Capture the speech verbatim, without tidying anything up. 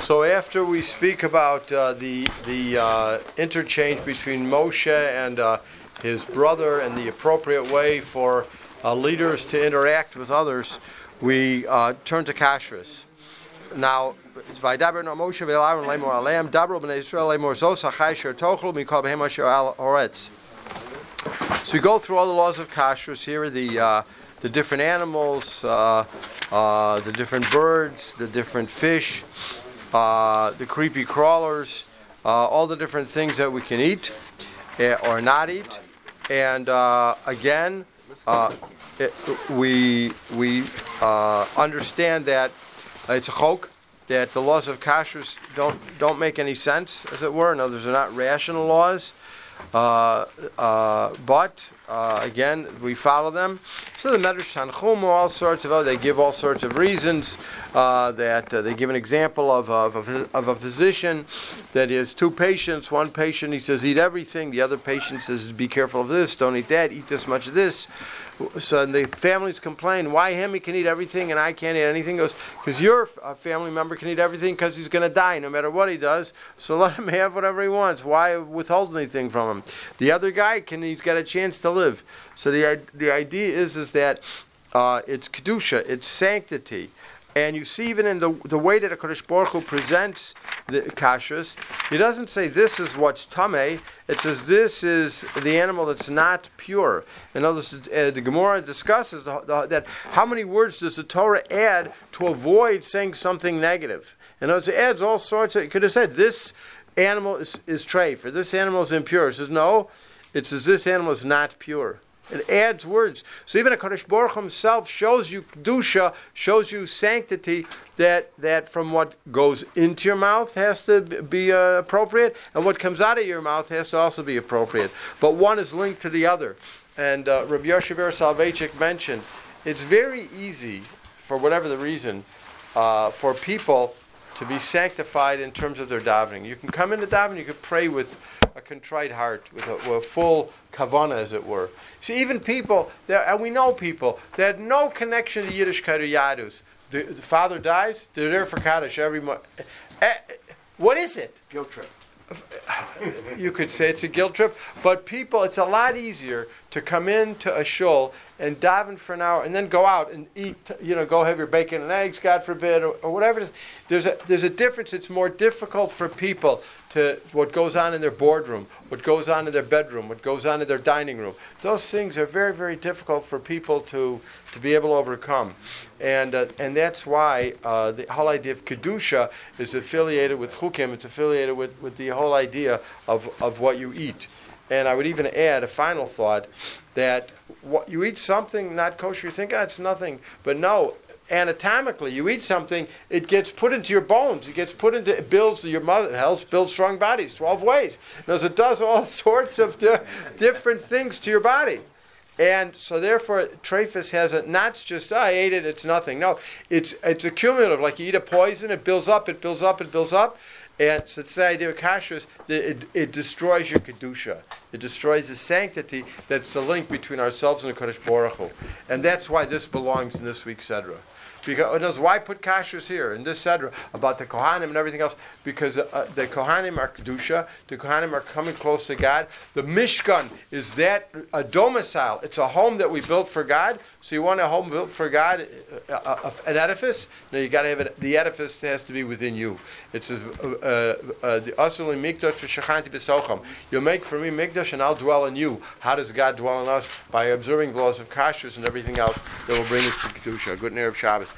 So after we speak about uh, the the uh, interchange between Moshe and uh, his brother and the appropriate way for uh, leaders to interact with others, we uh, turn to kashrus. Now, Vaydaber no Moshe ve'Aaron lemor aleim dabro b'nei Yisrael lemor zos hachai sher tochlu mikol behem asher al horetz. So we go through all the laws of kashrus. Here are the uh, the different animals, uh, uh, the different birds, the different fish. Uh, the creepy crawlers, uh, all the different things that we can eat uh, or not eat, and uh, again, uh, it, we we uh, understand that it's a chok, that the laws of kashrus don't don't make any sense, as it were. In other words, they're not rational laws, uh, uh, but uh, again, we follow them. So the Medrash Tanchum, all sorts of they give all sorts of reasons. Uh, that uh, they give an example of, of, of, of a physician that has two patients. One patient, he says, eat everything. The other patient says, be careful of this, don't eat that, eat this much of this. So the families complain, why him, he can eat everything and I can't eat anything? He goes, because your uh, family member can eat everything because he's going to die no matter what he does, so let him have whatever he wants. Why withhold anything from him? The other guy, can he's got a chance to live. So the, the idea is, is that uh, it's kedusha, it's sanctity. And you see even in the the way that HaKadosh Baruch Hu presents the kashrus, he doesn't say this is what's tameh. It says this is the animal that's not pure. In other words, uh, the Gemara discusses the, the, that how many words does the Torah add to avoid saying something negative? In other words, it adds all sorts of, it could have said this animal is, is treif, or this animal is impure. It says no, it says this animal is not pure. It adds words. So even HaKadosh Baruch Hu himself shows you kedusha, shows you sanctity, that, that from what goes into your mouth has to be uh, appropriate, and what comes out of your mouth has to also be appropriate. But one is linked to the other. And uh, Rabbi Yoshever Soloveitchik mentioned, it's very easy, for whatever the reason, uh, for people to be sanctified in terms of their davening. You can come into davening, you can pray with a contrite heart, with a, with a full kavanah, as it were. See, even people, that, and we know people, that had no connection to Yiddishkeit or Yadus. The, the father dies, they're there for Kaddish every month. Uh, what is it? Guilt trip. You could say it's a guilt trip, but people, it's a lot easier to come into a shul and daven for an hour and then go out and eat, you know, go have your bacon and eggs, God forbid, or, or whatever it is. There's a, there's a difference. It's more difficult for people to, what goes on in their boardroom, what goes on in their bedroom, what goes on in their dining room. Those things are very, very difficult for people to, to be able to overcome. And uh, and that's why uh, the whole idea of Kedusha is affiliated with Chukim. It's affiliated with, with the whole idea of, of what you eat. And I would even add a final thought, that what, you eat something not kosher, you think, oh, it's nothing. But no, anatomically, you eat something, it gets put into your bones. It gets put into, it builds your mother, helps build strong bodies, twelve ways. Because it does all sorts of di- different things to your body. And so therefore, treifus has a, not just, oh, I ate it, it's nothing. No, it's it's a cumulative. Like you eat a poison, it builds up, it builds up, it builds up. And so it's the idea of kashrus, it, it destroys your kedusha. It destroys the sanctity that's the link between ourselves and the Kadosh Baruch Hu. And that's why this belongs in this week's Sedra. Because, knows, why put kashrus here in this Sedra about the Kohanim and everything else? Because uh, the Kohanim are kedusha, the Kohanim are coming close to God. The Mishkan is that a domicile. It's a home that we built for God. So you want a home built for God, uh, uh, an edifice? No, you got to have it. The edifice has to be within you. It says uh, uh, the Asuli Mikdash Shachanti B'Socham. You'll make for me Mikdash, and I'll dwell in you. How does God dwell in us? By observing the laws of kashrus and everything else that will bring us to kedusha. Good night of Shabbos.